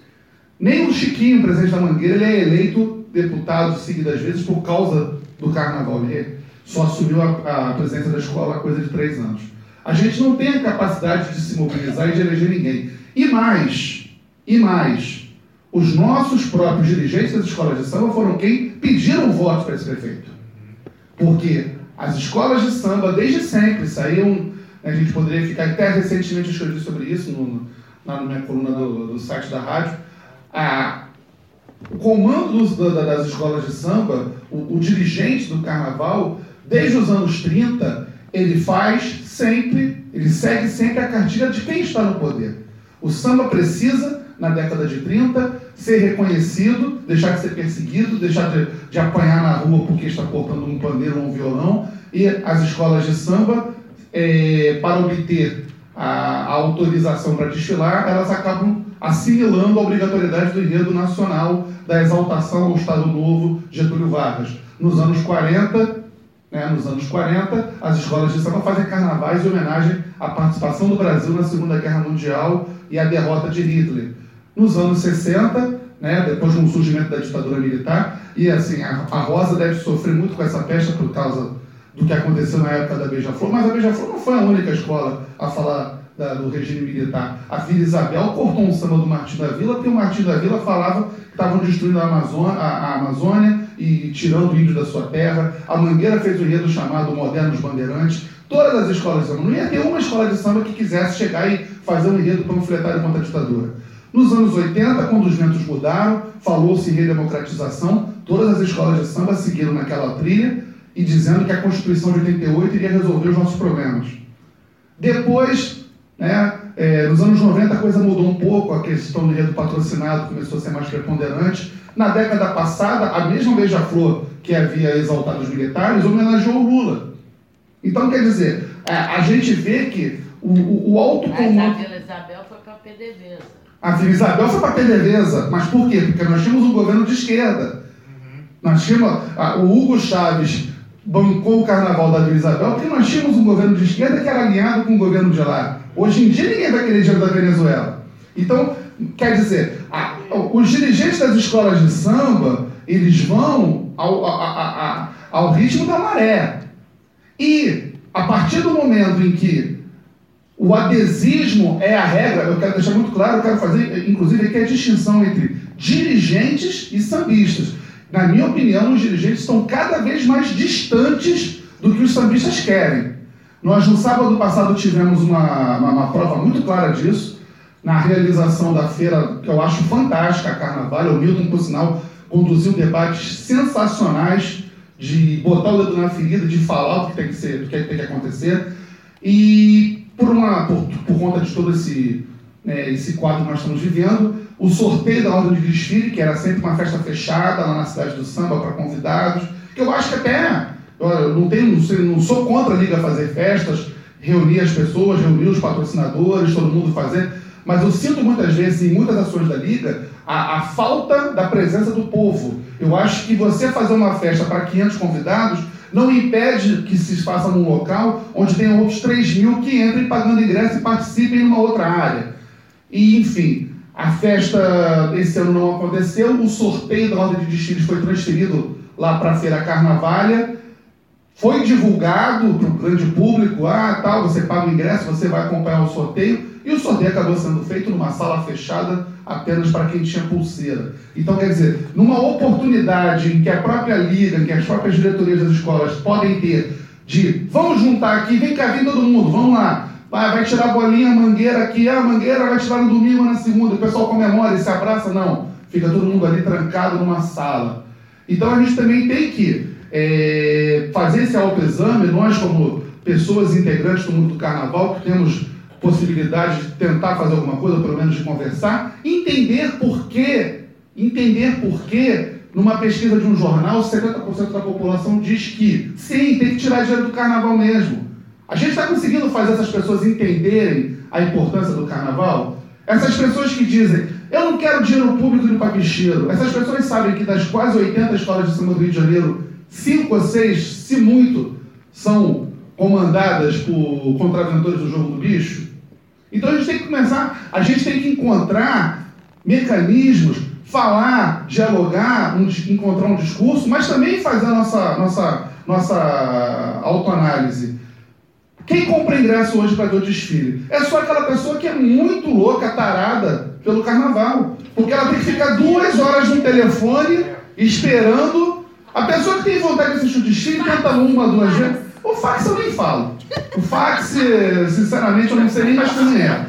Nem o Chiquinho, presidente da Mangueira, ele é eleito deputado seguidas vezes por causa do carnaval. Ele só assumiu a, a presidência da escola há coisa de três anos. A gente não tem a capacidade de se mobilizar e de eleger ninguém. E mais, e mais, os nossos próprios dirigentes das escolas de samba foram quem pediram voto para esse prefeito. Porque as escolas de samba, desde sempre, saíam... A gente poderia ficar... Até recentemente eu escrevi sobre isso no, na minha coluna do, do site da rádio. A, o comando dos, da, das escolas de samba, o, o dirigente do carnaval, desde os anos trinta, ele faz sempre, ele segue sempre a cartilha de quem está no poder. O samba precisa, na década de trinta, ser reconhecido, deixar de ser perseguido, deixar de, de apanhar na rua porque está portando um pandeiro ou um violão, e as escolas de samba, é, para obter a, a autorização para desfilar, elas acabam assimilando a obrigatoriedade do enredo nacional da exaltação ao Estado Novo Getúlio Vargas. Nos anos quarenta, né, nos anos quarenta, as escolas de samba fazem carnavais em homenagem à participação do Brasil na Segunda Guerra Mundial e à derrota de Hitler. Nos anos sessenta, né, depois do surgimento da ditadura militar, e assim, a, a Rosa deve sofrer muito com essa festa por causa do que aconteceu na época da Beija-Flor, mas a Beija-Flor não foi a única escola a falar da, do regime militar. A Vila Isabel cortou um samba do Martim da Vila, porque o Martim da Vila falava que estavam destruindo a Amazônia, a, a Amazônia e tirando índios da sua terra. A Mangueira fez o enredo chamado Modernos Bandeirantes. Todas as escolas de samba, não ia ter uma escola de samba que quisesse chegar e fazer um enredo panfletário contra a ditadura. Nos anos oitenta, quando os ventos mudaram, falou-se em redemocratização, todas as escolas de samba seguiram naquela trilha e dizendo que a Constituição de oitenta e oito iria resolver os nossos problemas. Depois, né, é, nos anos noventa, a coisa mudou um pouco, a questão do enredo patrocinado começou a ser mais preponderante. Na década passada, a mesma Beija-Flor que havia exaltado os militares homenageou o Lula. Então, quer dizer, a, a gente vê que o, o, o alto comando... Mas a Vila Isabel foi para PDVSA. A Vila Isabel foi para PDVSA, mas por quê? Porque nós tínhamos um governo de esquerda. Uhum. Nós tínhamos... A, o Hugo Chávez bancou o carnaval da Vila Isabel porque nós tínhamos um governo de esquerda que era alinhado com o governo de lá. Hoje em dia ninguém vai querer dinheiro da Venezuela. Então, quer dizer, a, os dirigentes das escolas de samba, eles vão ao, a, a, a, ao ritmo da maré. E, a partir do momento em que o adesismo é a regra, eu quero deixar muito claro, eu quero fazer, inclusive, aqui a distinção entre dirigentes e sambistas. Na minha opinião, os dirigentes estão cada vez mais distantes do que os sambistas querem. Nós, no sábado passado, tivemos uma, uma, uma prova muito clara disso, na realização da feira, que eu acho fantástica, a Carnaval. O Milton, por sinal, conduziu debates sensacionais de botar o dedo na ferida, de falar o que tem que ser, o que tem que acontecer. E, por, uma, por, por conta de todo esse, né, esse quadro que nós estamos vivendo, o sorteio da ordem de desfile, que era sempre uma festa fechada lá na Cidade do Samba para convidados, que eu acho que até, eu não, tenho, não sou contra a Liga fazer festas, reunir as pessoas, reunir os patrocinadores, todo mundo fazer, mas eu sinto muitas vezes, em muitas ações da Liga, a, a falta da presença do povo. Eu acho que você fazer uma festa para quinhentos convidados não impede que se faça num local onde tem outros três mil que entrem pagando ingresso e participem numa outra área. E, enfim... A festa esse ano não aconteceu, o sorteio da ordem de desfiles foi transferido lá para a Feira Carnavalha. foi divulgado para o grande público, ah, tal, você paga o ingresso, você vai acompanhar o sorteio, e o sorteio acabou sendo feito numa sala fechada apenas para quem tinha pulseira. Então, quer dizer, numa oportunidade em que a própria liga, em que as próprias diretorias das escolas podem ter de, vamos juntar aqui, vem cá, vem todo mundo, vamos lá, vai, vai tirar a bolinha, a mangueira aqui, ah, a mangueira vai tirar no domingo, na segunda, o pessoal comemora e se abraça, não, fica todo mundo ali trancado numa sala. Então, a gente também tem que é, fazer esse autoexame, nós como pessoas integrantes do mundo do carnaval, que temos possibilidade de tentar fazer alguma coisa, ou pelo menos de conversar, entender por quê, entender por quê, numa pesquisa de um jornal, setenta por cento da população diz que, sim, tem que tirar dinheiro do carnaval mesmo. A gente está conseguindo fazer essas pessoas entenderem a importância do carnaval? Essas pessoas que dizem, eu não quero dinheiro público do papicheiro, essas pessoas sabem que das quase oitenta escolas de samba do Rio de Janeiro, cinco ou seis, se muito, são comandadas por contraventores do jogo do bicho. Então a gente tem que começar, a gente tem que encontrar mecanismos, falar, dialogar, um, encontrar um discurso, mas também fazer a nossa, nossa, nossa autoanálise. Quem compra ingresso hoje para ver o desfile? É só aquela pessoa que é muito louca, tarada pelo carnaval. Porque ela tem que ficar duas horas no telefone esperando. A pessoa que tem vontade de assistir o desfile tenta uma, duas vezes. O fax eu nem falo. O fax, sinceramente, eu não sei nem mais como é.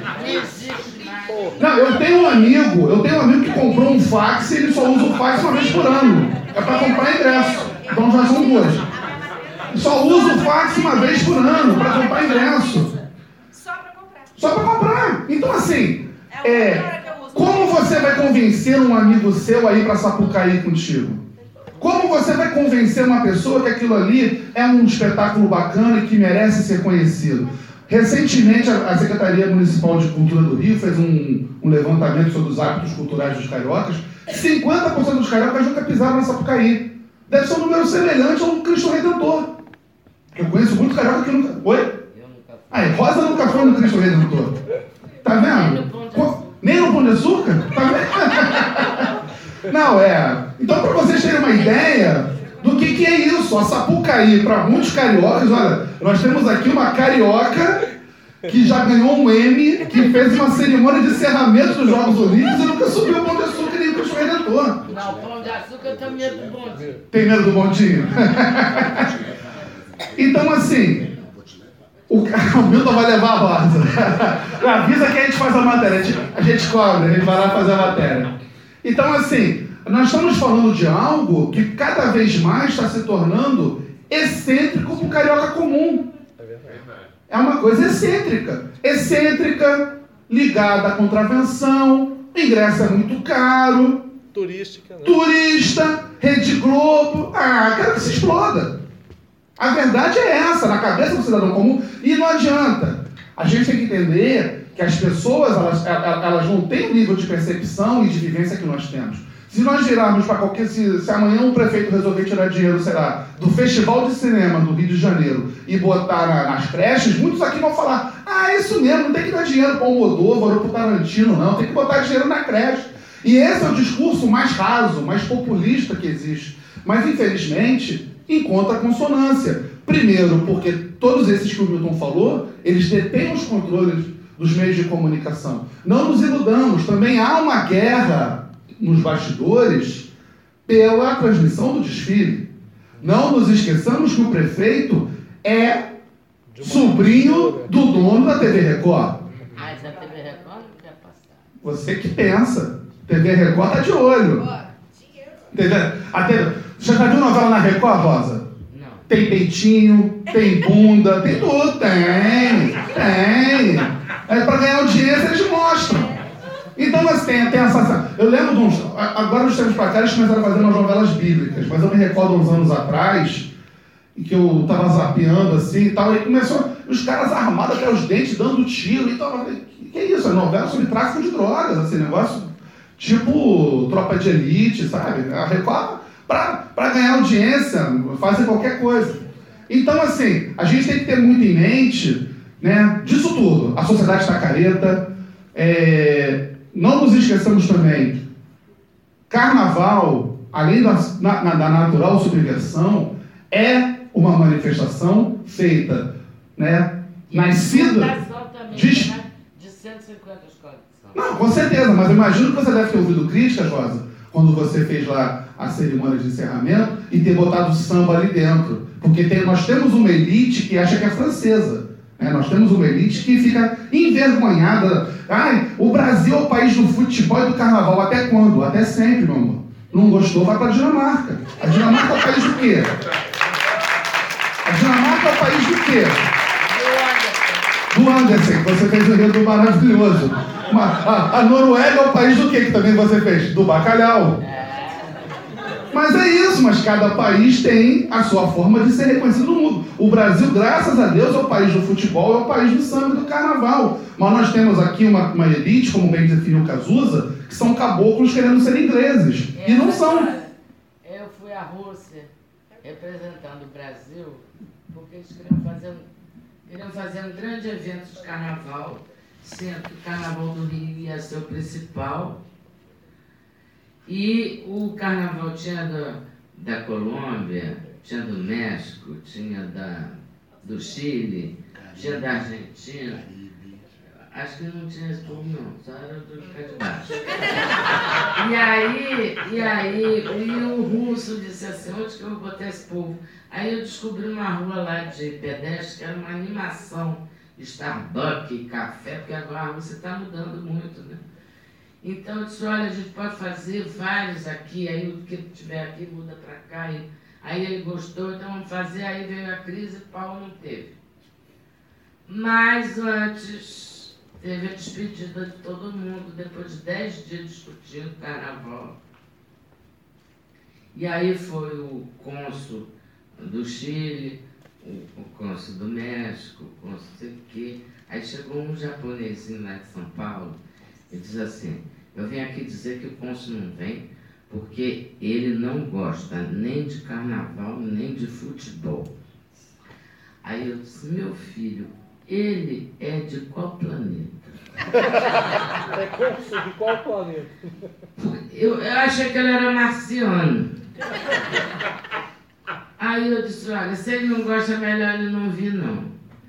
Não, eu tenho um amigo, eu tenho um amigo que comprou um fax e ele só usa o fax uma vez por ano. É para comprar ingresso. Então já são duas. Só usa o fax uma vez por ano para comprar ingresso. Só para comprar. Só para comprar. Então, assim, é, como você vai convencer um amigo seu a ir para Sapucaí contigo? Como você vai convencer uma pessoa que aquilo ali é um espetáculo bacana e que merece ser conhecido? Recentemente, a Secretaria Municipal de Cultura do Rio fez um, um levantamento sobre os hábitos culturais dos cariocas. cinquenta por cento dos cariocas nunca pisaram na Sapucaí. Deve ser um número semelhante ao Cristo Redentor. Eu conheço muito carioca que nunca... Oi? Eu nunca fui. Ah, Rosa nunca foi no Cristo Redentor. Tá vendo? Nem no Pão de Açúcar? Tá vendo? Não, é... Então, para vocês terem uma ideia do que, que é isso, a Sapucaí, para muitos cariocas, olha, nós temos aqui uma carioca que já ganhou um M, que fez uma cerimônia de encerramento dos Jogos Olímpicos e nunca subiu o Pão de Açúcar nem o Cristo Redentor. Não, Pão de Açúcar eu tenho medo do bondinho. Tem medo do bondinho? Então, assim, o, o Milton vai levar a Rosa. Avisa que a gente faz a matéria, a gente, a gente cobra, a gente vai lá fazer a matéria. Então, assim, nós estamos falando de algo que cada vez mais está se tornando excêntrico para o carioca comum. É uma coisa excêntrica. Excêntrica, ligada à contravenção, ingresso é muito caro. Turística, né? Turista, Rede Globo. Ah, quero que se exploda. A verdade é essa, na cabeça do cidadão comum. E não adianta. A gente tem que entender que as pessoas, elas, elas não têm o nível de percepção e de vivência que nós temos. Se nós virarmos para qualquer... Se, se amanhã um prefeito resolver tirar dinheiro, sei lá, do Festival de Cinema do Rio de Janeiro e botar na, nas creches, muitos aqui vão falar, ah, isso mesmo, não tem que dar dinheiro para o Almodóvar ou para o Tarantino, não. Tem que botar dinheiro na creche. E esse é o discurso mais raso, mais populista que existe. Mas, infelizmente, encontra consonância. Primeiro, porque todos esses que o Milton falou, eles detêm os controles dos meios de comunicação. Não nos iludamos, também há uma guerra nos bastidores pela transmissão do desfile. Não nos esqueçamos que o prefeito é sobrinho do dono da T V Record. Mas a T V Record não quer passar. Você que pensa. T V Record está de olho. Entendeu? Até, você já viu novela na Record, Rosa? Não. Tem peitinho, tem bunda, tem tudo. Tem, tem. É para ganhar audiência, eles mostram. Então, assim, tem, tem essa... Eu lembro de uns... Agora, nos tempos para cá, eles começaram a fazer umas novelas bíblicas, mas eu me recordo uns anos atrás, em que eu estava zapeando assim e tal, e começou os caras armados até os dentes, dando tiro e tal. Que, que é isso? É novela sobre tráfico de drogas, assim, negócio tipo Tropa de Elite, sabe? A Record, para ganhar audiência, fazem qualquer coisa. Então, assim, a gente tem que ter muito em mente, né, disso tudo. A sociedade está careta, é... Não nos esqueçamos também, carnaval, além da, na, da natural subversão, é uma manifestação feita, né, nascida de... de cento e cinquenta escolas de samba. Não, com certeza, mas eu imagino que você deve ter ouvido críticas, Rosa, quando você fez lá a cerimônia de encerramento e ter botado samba ali dentro. Porque tem, nós temos uma elite que acha que é francesa. Né? Nós temos uma elite que fica envergonhada. Ai, o Brasil é o país do futebol e do carnaval. Até quando? Até sempre, meu amor. Não gostou, vai para a Dinamarca. A Dinamarca é o país do quê? A Dinamarca é o país do quê? Do Anderson, que você fez o enredo maravilhoso. Mas a, a Noruega é o país do quê que também você fez? Do bacalhau. Mas é isso, mas cada país tem a sua forma de ser reconhecido no mundo. O Brasil, graças a Deus, é o país do futebol, é o país do samba e do carnaval. Mas nós temos aqui uma, uma elite, como bem definiu Cazuza, que são caboclos querendo ser ingleses. É, e não são. Eu fui à Rússia representando o Brasil, porque eles queriam fazer um, queriam fazer um grande evento de carnaval, sendo que o Carnaval do Rio ia ser o principal. E o carnaval tinha da, da Colômbia, tinha do México, tinha da, do Chile, tinha da Argentina. Acho que não tinha esse povo não, só era do ficar de baixo. E aí, e aí, e o russo disse assim, onde que eu vou botar esse povo? Aí eu descobri uma rua lá de pedestre que era uma animação, Starbucks, café, porque agora a Rússia está mudando muito, né? Então eu disse, olha, a gente pode fazer vários aqui, aí o que tiver aqui muda para cá. E, aí ele gostou, então vamos fazer, aí veio a crise e o pau não teve. Mas antes, teve a despedida de todo mundo, depois de dez dias discutindo carnaval. E aí foi o cônsul do Chile, o, o cônsul do México, o cônsul não sei o quê. Aí chegou um japonesinho lá de São Paulo, e diz assim, eu vim aqui dizer que o cônsul não vem porque ele não gosta nem de carnaval, nem de futebol. Aí eu disse, meu filho, ele é de qual planeta? É cônsul de qual planeta? Eu, eu achei que ele era marciano. Aí eu disse, olha, se ele não gosta, melhor ele não vir, não.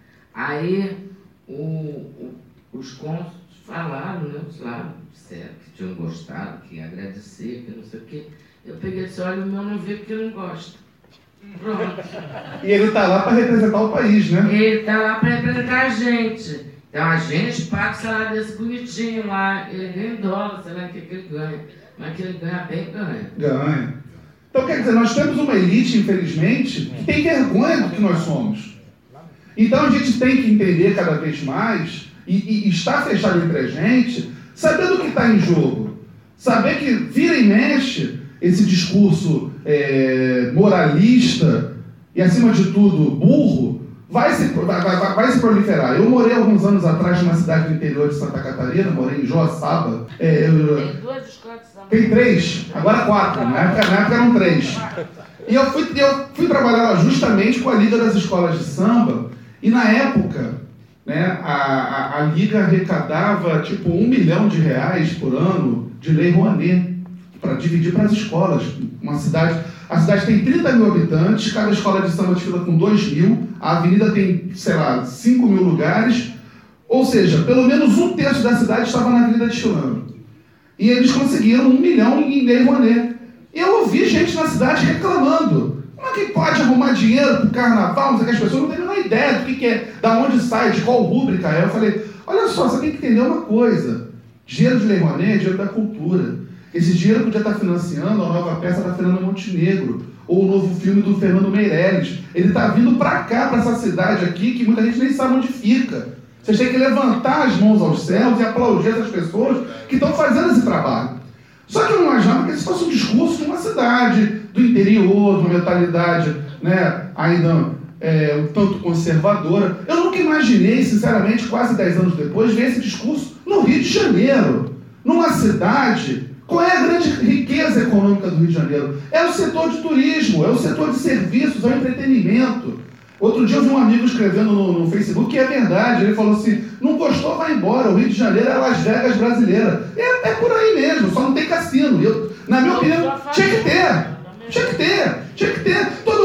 Aí o, o, os cônsuls falaram, né? Claro, disseram que tinham gostado, que ia agradecer, que não sei o quê. Eu peguei e disse, olha, o meu não vê porque não gosta. Pronto. E ele está lá para representar o país, né? Ele está lá para representar a gente. Então a gente paga o salário desse bonitinho lá, ele ganha em dólar, sei lá o que, que ele ganha. Mas que ele ganha bem, ganha. Ganha. Então, quer dizer, nós temos uma elite, infelizmente, que tem vergonha do que nós somos. Então a gente tem que entender cada vez mais e, e, e estar fechado entre a gente, sabendo o que está em jogo. Saber que vira e mexe esse discurso é, moralista e, acima de tudo, burro, vai se, vai, vai, vai se proliferar. Eu morei alguns anos atrás numa cidade do interior de Santa Catarina, morei em Joaçaba. É, eu, Tem duas escolas de samba. Tem três, agora quatro, na época, na época eram três. E eu fui, eu fui trabalhar lá justamente com a Liga das Escolas de Samba, e na época, né, a, a, a Liga arrecadava tipo um milhão de reais por ano de Lei Rouanet, para dividir para as escolas. Uma cidade, a cidade tem trinta mil habitantes, cada escola de samba desfila com dois mil, a avenida tem, sei lá, cinco mil lugares, ou seja, pelo menos um terço da cidade estava na avenida desfilando. E eles conseguiram um milhão em Lei Rouanet. E eu ouvi gente na cidade reclamando. Como é que pode arrumar dinheiro para o carnaval? Não sei que as pessoas não têm a menor ideia do que, que é, da onde sai, de qual rúbrica é. Eu falei, olha só, você tem que entender uma coisa. Dinheiro de Lei Rouanet é dinheiro da cultura. Esse dinheiro podia estar financiando a nova peça da Fernanda Montenegro, ou o novo filme do Fernando Meirelles. Ele está vindo para cá, para essa cidade aqui, que muita gente nem sabe onde fica. Vocês têm que levantar as mãos aos céus e aplaudir essas pessoas que estão fazendo esse trabalho. Só que eu não imaginava que esse fosse um discurso de uma cidade, do interior, de uma mentalidade, né, ainda é, um tanto conservadora. Eu nunca imaginei, sinceramente, quase dez anos depois, ver esse discurso no Rio de Janeiro, numa cidade. Qual é a grande riqueza econômica do Rio de Janeiro? É o setor de turismo, é o setor de serviços, é o entretenimento. Outro dia eu vi um amigo escrevendo no, no Facebook que é verdade. Ele falou assim, não gostou, vai embora. O Rio de Janeiro é Las Vegas brasileira. É, é por aí mesmo, só não tem cassino. Eu, na minha opinião, tinha que ter. Tinha que ter. Tinha que ter. Todo mundo joga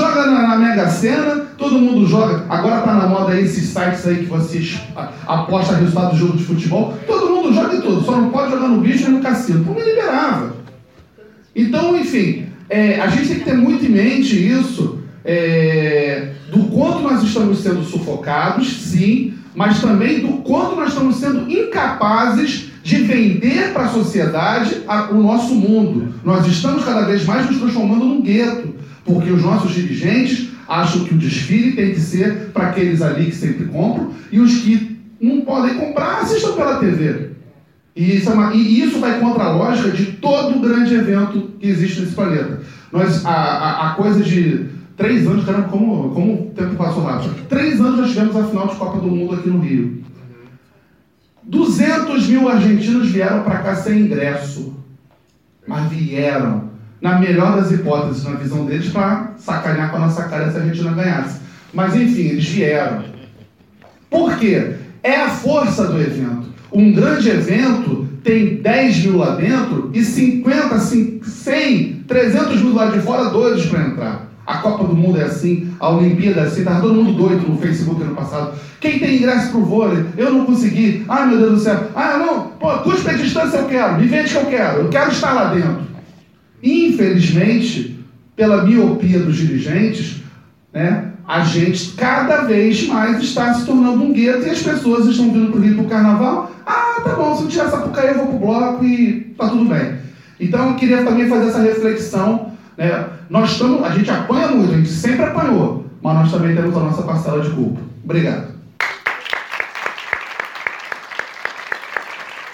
joga na, na Mega Sena, todo mundo joga. Agora tá na moda aí esses sites aí que você aposta resultado do jogo de futebol. Todo mundo joga em tudo, só não pode jogar no bicho e no cassino. Pô, me liberava. Então, enfim, é, a gente tem que ter muito em mente isso, é, do quanto nós estamos sendo sufocados, sim, mas também do quanto nós estamos sendo incapazes de vender para a sociedade a, o nosso mundo. Nós estamos cada vez mais nos transformando num gueto, porque os nossos dirigentes acham que o desfile tem que ser para aqueles ali que sempre compram, e os que não podem comprar assistam pela T V. E isso, é uma, e isso vai contra a lógica de todo grande evento que existe nesse planeta. Nós, a, a, a coisa de três anos, caramba, como, como o tempo passou rápido. Três anos nós tivemos a final de Copa do Mundo aqui no Rio. duzentos mil argentinos vieram para cá sem ingresso. Mas vieram, na melhor das hipóteses, na visão deles, para sacanear com a nossa cara se a Argentina ganhasse. Mas enfim, eles vieram. Por quê? É a força do evento. Um grande evento tem dez mil lá dentro e cinquenta, cem, trezentos mil lá de fora doidos para entrar. A Copa do Mundo é assim, a Olimpíada é assim, estava todo mundo doido no Facebook ano passado. Quem tem ingresso pro vôlei? Eu não consegui. Ai, meu Deus do céu. Ah, não, pô, cuspe a distância eu quero, me vende que eu quero, eu quero estar lá dentro. Infelizmente, pela miopia dos dirigentes, né, a gente cada vez mais está se tornando um gueto e as pessoas estão vindo pro Rio pro Carnaval. Ah, tá bom, se não tiver Sapucaí eu vou pro bloco e tá tudo bem. Então eu queria também fazer essa reflexão, né? Nós estamos, a gente apanha muito, a gente sempre apanhou, mas nós também temos a nossa parcela de culpa. Obrigado.